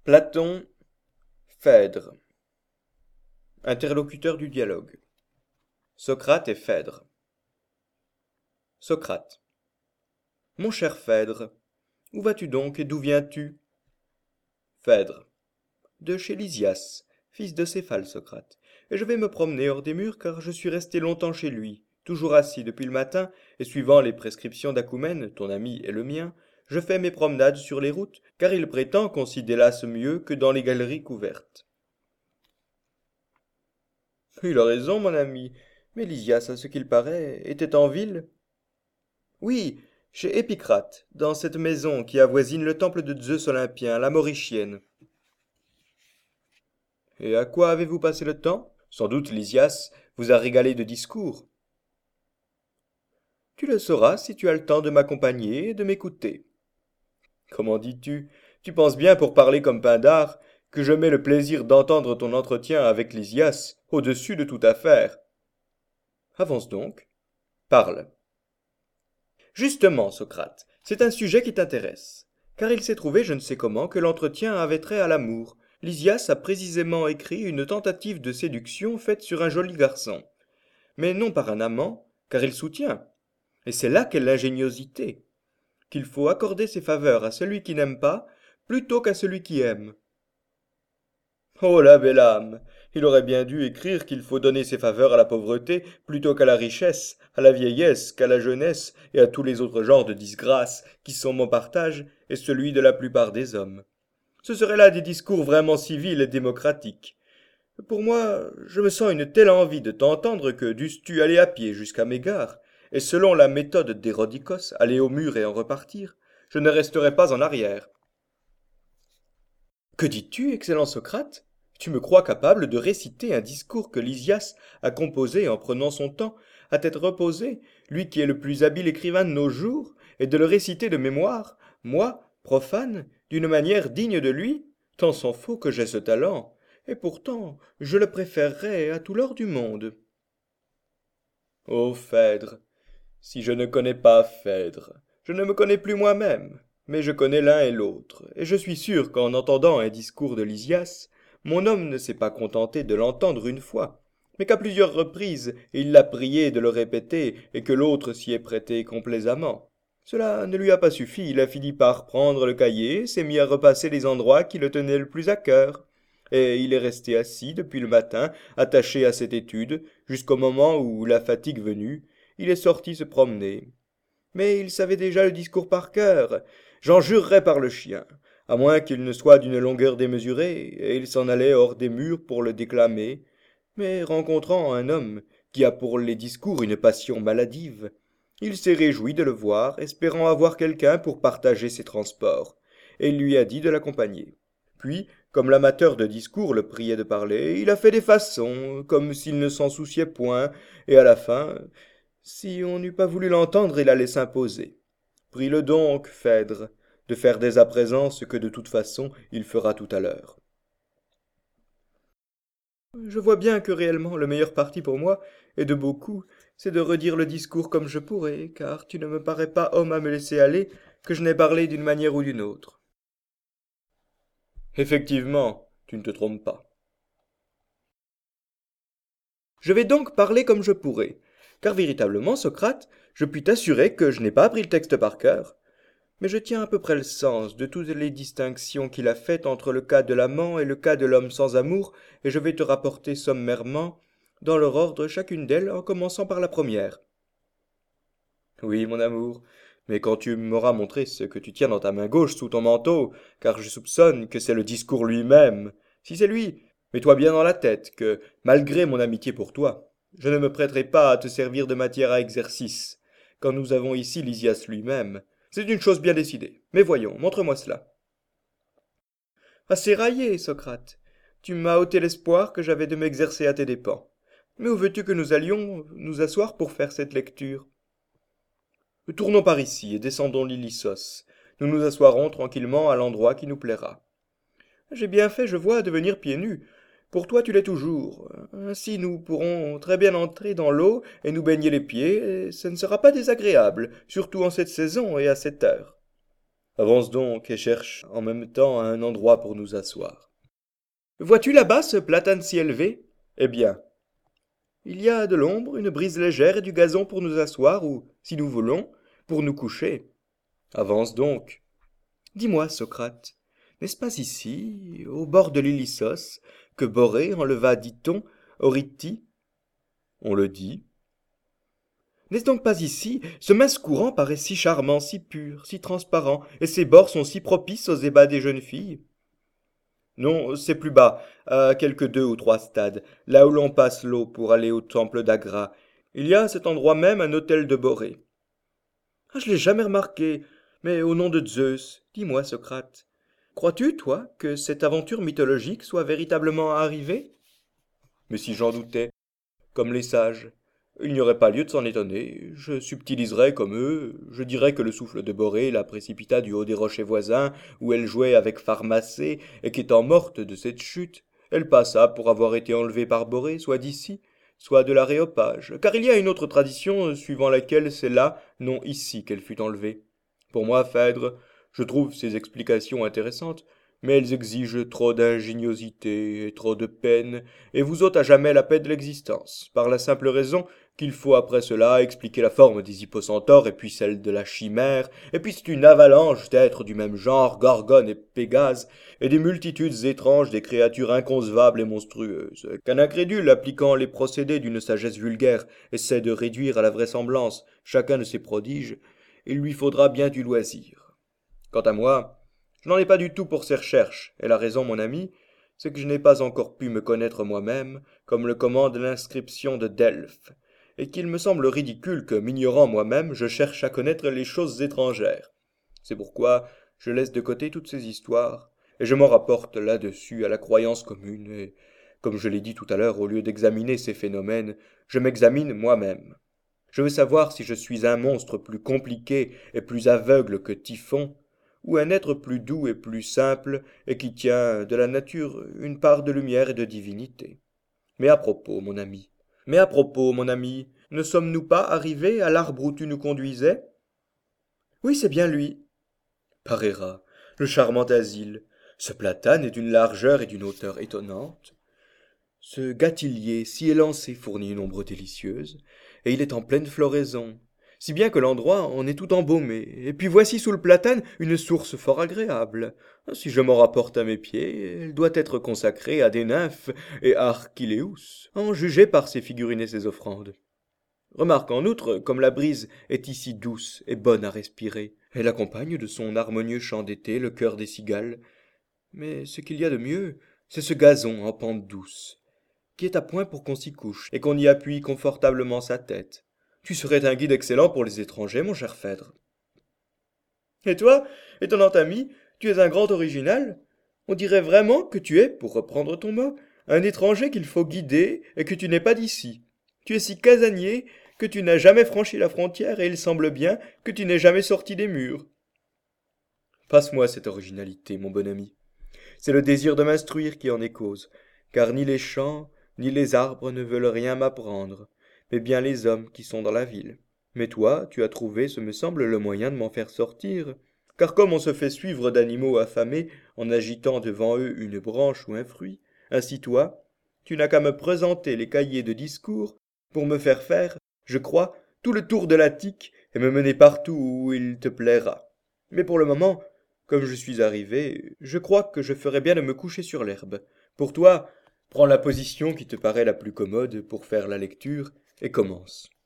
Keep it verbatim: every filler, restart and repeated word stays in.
Platon, Phèdre. Interlocuteur du dialogue. Socrate et Phèdre. Socrate. Mon cher Phèdre, où vas-tu donc et d'où viens-tu? Phèdre. De chez Lysias, fils de Céphale, Socrate, et je vais me promener hors des murs car je suis resté longtemps chez lui, toujours assis depuis le matin, et suivant les prescriptions d'Acoumen, ton ami et le mien, je fais mes promenades sur les routes, car il prétend qu'on s'y délasse mieux que dans les galeries couvertes. Il a raison, mon ami, mais Lysias, à ce qu'il paraît, était en ville. Oui, chez Épicrate, dans cette maison qui avoisine le temple de Zeus olympien, la Mauricienne. Et à quoi avez-vous passé le temps? Sans doute Lysias vous a régalé de discours. Tu le sauras si tu as le temps de m'accompagner et de m'écouter. Comment dis-tu? Tu penses bien, pour parler comme Pindare, que je mets le plaisir d'entendre ton entretien avec Lysias au-dessus de toute affaire. Avance donc. Parle. Justement, Socrate, c'est un sujet qui t'intéresse, car il s'est trouvé je ne sais comment que l'entretien avait trait à l'amour. Lysias a précisément écrit une tentative de séduction faite sur un joli garçon, mais non par un amant, car il soutient, et c'est là qu'est l'ingéniosité, qu'il faut accorder ses faveurs à celui qui n'aime pas, plutôt qu'à celui qui aime. Oh la belle âme! Il aurait bien dû écrire qu'il faut donner ses faveurs à la pauvreté plutôt qu'à la richesse, à la vieillesse, qu'à la jeunesse et à tous les autres genres de disgrâces qui sont mon partage et celui de la plupart des hommes. Ce seraient là des discours vraiment civils et démocratiques. Pour moi, je me sens une telle envie de t'entendre que dusses-tu aller à pied jusqu'à Mégare, et selon la méthode d'Hérodicos, aller au mur et en repartir, je ne resterai pas en arrière. Que dis-tu, excellent Socrate? Tu me crois capable de réciter un discours que Lysias a composé en prenant son temps, à tête reposée, lui qui est le plus habile écrivain de nos jours, et de le réciter de mémoire, moi, profane, d'une manière digne de lui? Tant s'en faut que j'ai ce talent, et pourtant je le préférerais à tout l'or du monde. Ô Phèdre, si je ne connais pas Phèdre, je ne me connais plus moi-même, mais je connais l'un et l'autre, et je suis sûr qu'en entendant un discours de Lysias, mon homme ne s'est pas contenté de l'entendre une fois, mais qu'à plusieurs reprises il l'a prié de le répéter et que l'autre s'y est prêté complaisamment. Cela ne lui a pas suffi, il a fini par prendre le cahier, s'est mis à repasser les endroits qui le tenaient le plus à cœur, et il est resté assis depuis le matin, attaché à cette étude, jusqu'au moment où, la fatigue venue, il est sorti se promener. Mais il savait déjà le discours par cœur, j'en jurerais par le chien, à moins qu'il ne soit d'une longueur démesurée, et il s'en allait hors des murs pour le déclamer, mais rencontrant un homme qui a pour les discours une passion maladive, il s'est réjoui de le voir, espérant avoir quelqu'un pour partager ses transports, et il lui a dit de l'accompagner. Puis, comme l'amateur de discours le priait de parler, il a fait des façons, comme s'il ne s'en souciait point, et à la fin, si on n'eût pas voulu l'entendre, il allait s'imposer. Prie-le donc, Phèdre, de faire dès à présent ce que de toute façon il fera tout à l'heure. Je vois bien que réellement le meilleur parti pour moi, et de beaucoup, c'est de redire le discours comme je pourrais, car tu ne me parais pas homme à me laisser aller, que je n'ai parlé d'une manière ou d'une autre. Effectivement, tu ne te trompes pas. Je vais donc parler comme je pourrais, car véritablement, Socrate, je puis t'assurer que je n'ai pas appris le texte par cœur, mais je tiens à peu près le sens de toutes les distinctions qu'il a faites entre le cas de l'amant et le cas de l'homme sans amour, et je vais te rapporter sommairement, dans leur ordre chacune d'elles, en commençant par la première. Oui, mon amour, mais quand tu m'auras montré ce que tu tiens dans ta main gauche sous ton manteau, car je soupçonne que c'est le discours lui-même, si c'est lui, mets-toi bien dans la tête que, malgré mon amitié pour toi, je ne me prêterai pas à te servir de matière à exercice, quand nous avons ici Lysias lui-même. C'est une chose bien décidée. Mais voyons, montre-moi cela. Assez raillé, Socrate. Tu m'as ôté l'espoir que j'avais de m'exercer à tes dépens. Mais où veux-tu que nous allions nous asseoir pour faire cette lecture? Tournons par ici et descendons l'Ilissos. Nous nous assoirons tranquillement à l'endroit qui nous plaira. J'ai bien fait, je vois, de venir pieds nus. Pour toi, tu l'es toujours. Ainsi, nous pourrons très bien entrer dans l'eau et nous baigner les pieds, et ce ne sera pas désagréable, surtout en cette saison et à cette heure. Avance donc et cherche en même temps un endroit pour nous asseoir. Vois-tu là-bas ce platane si élevé? Eh bien, il y a de l'ombre, une brise légère et du gazon pour nous asseoir ou, si nous voulons, pour nous coucher. Avance donc. Dis-moi, Socrate, n'est-ce pas ici, au bord de l'Ilissos, que Borée enleva, dit-on, Eurytie? On le dit. N'est-ce donc pas ici, ce mince courant paraît si charmant, si pur, si transparent, et ses bords sont si propices aux ébats des jeunes filles? Non, c'est plus bas, à quelques deux ou trois stades, là où l'on passe l'eau pour aller au temple d'Agra. Il y a à cet endroit même un hôtel de Borée. Ah, je l'ai jamais remarqué, mais au nom de Zeus, dis-moi, Socrate, crois-tu, toi, que cette aventure mythologique soit véritablement arrivée? Mais si j'en doutais, comme les sages, il n'y aurait pas lieu de s'en étonner. Je subtiliserais comme eux, je dirais que le souffle de Borée la précipita du haut des rochers voisins, où elle jouait avec Pharmacée, et qu'étant morte de cette chute, elle passa pour avoir été enlevée par Borée, soit d'ici, soit de l'aréopage, car il y a une autre tradition suivant laquelle c'est là, non ici, qu'elle fut enlevée. Pour moi, Phèdre, je trouve ces explications intéressantes, mais elles exigent trop d'ingéniosité et trop de peine, et vous ôtent à jamais la paix de l'existence, par la simple raison qu'il faut après cela expliquer la forme des hypocentaures et puis celle de la chimère, et puis c'est une avalanche d'êtres du même genre, Gorgone et Pégase, et des multitudes étranges des créatures inconcevables et monstrueuses, qu'un incrédule appliquant les procédés d'une sagesse vulgaire essaie de réduire à la vraisemblance chacun de ces prodiges, il lui faudra bien du loisir. Quant à moi, je n'en ai pas du tout pour ces recherches, et la raison, mon ami, c'est que je n'ai pas encore pu me connaître moi-même, comme le commande l'inscription de Delphes, et qu'il me semble ridicule que, m'ignorant moi-même, je cherche à connaître les choses étrangères. C'est pourquoi je laisse de côté toutes ces histoires, et je m'en rapporte là-dessus à la croyance commune, et, comme je l'ai dit tout à l'heure, au lieu d'examiner ces phénomènes, je m'examine moi-même. Je veux savoir si je suis un monstre plus compliqué et plus aveugle que Typhon, ou un être plus doux et plus simple, et qui tient de la nature une part de lumière et de divinité. Mais à propos, mon ami, mais à propos, mon ami, ne sommes-nous pas arrivés à l'arbre où tu nous conduisais? Oui, c'est bien lui. Paréra, le charmant asile. Ce platane est d'une largeur et d'une hauteur étonnantes. Ce gâtillier si élancé fournit une ombre délicieuse, et il est en pleine floraison, si bien que l'endroit en est tout embaumé, et puis voici sous le platane une source fort agréable. Si je m'en rapporte à mes pieds, elle doit être consacrée à des nymphes et à Archiléus, en juger par ses figurines et ses offrandes. Remarque en outre comme la brise est ici douce et bonne à respirer. Elle accompagne de son harmonieux chant d'été le chœur des cigales. Mais ce qu'il y a de mieux, c'est ce gazon en pente douce, qui est à point pour qu'on s'y couche, et qu'on y appuie confortablement sa tête. Tu serais un guide excellent pour les étrangers, mon cher Phèdre. Et toi, étonnant ami, tu es un grand original. On dirait vraiment que tu es, pour reprendre ton mot, un étranger qu'il faut guider et que tu n'es pas d'ici. Tu es si casanier que tu n'as jamais franchi la frontière et il semble bien que tu n'es jamais sorti des murs. Passe-moi cette originalité, mon bon ami. C'est le désir de m'instruire qui en est cause, car ni les champs, ni les arbres ne veulent rien m'apprendre, mais bien les hommes qui sont dans la ville. Mais toi, tu as trouvé, ce me semble, le moyen de m'en faire sortir, car comme on se fait suivre d'animaux affamés en agitant devant eux une branche ou un fruit, ainsi toi, tu n'as qu'à me présenter les cahiers de discours pour me faire faire, je crois, tout le tour de l'Attique et me mener partout où il te plaira. Mais pour le moment, comme je suis arrivé, je crois que je ferais bien de me coucher sur l'herbe. Pour toi, prends la position qui te paraît la plus commode pour faire la lecture, et commence.